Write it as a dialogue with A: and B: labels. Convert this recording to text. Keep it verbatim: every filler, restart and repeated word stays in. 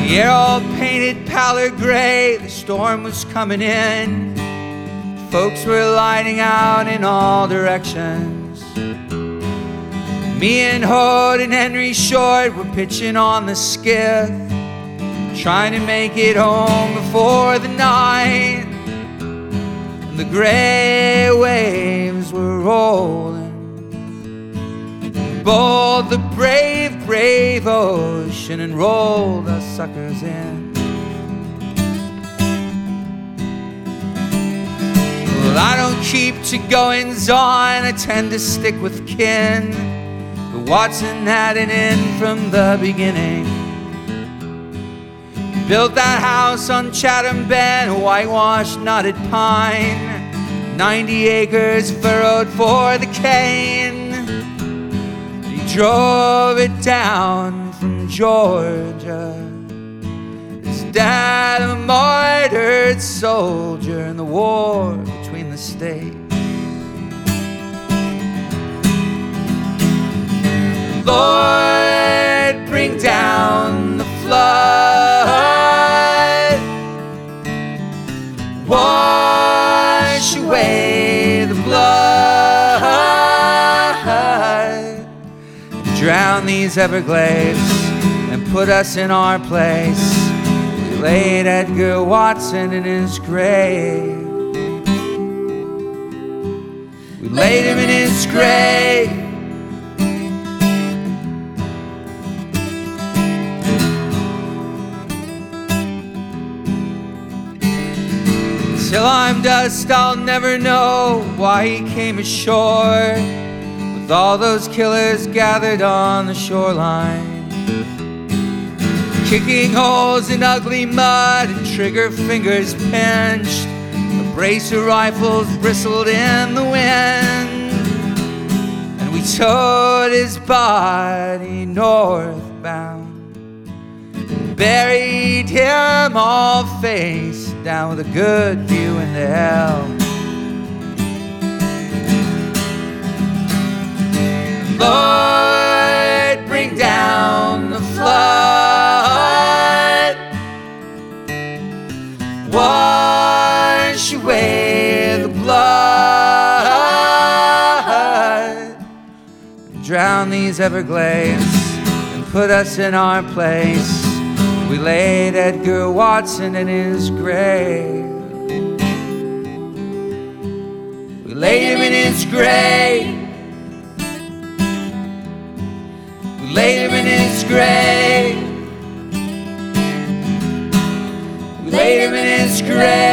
A: The air all painted pallid gray, the storm was coming in. Folks were lighting out in all directions. Me and Hood and Henry Short were pitching on the skiff, trying to make it home before the night. And the gray waves were rolling. Bold the brave, brave ocean and rolled us suckers in. Well, I don't keep to goings on, I tend to stick with kin. But Watson had an in from the beginning. He built that house on Chatham Bend, whitewashed knotted pine, ninety acres furrowed for the cane. Drove it down from Georgia. His dad, a martyred soldier in the war between the states. Lord, bring down the flood, wash away the blood, drown these Everglades and put us in our place. We laid Edgar Watson in his grave. We laid him in his grave. Till I'm dust, I'll never know why he came ashore with all those killers gathered on the shoreline, kicking holes in ugly mud and trigger fingers pinched. A brace of rifles bristled in the wind, and we towed his body northbound, buried him all face down with a good view into hell. Lord, bring down the flood, wash away the blood, drown these Everglades and put us in our place. We laid Edgar Watson in his grave. We laid him in his grave. We laid him in his grave. We laid him in his grave.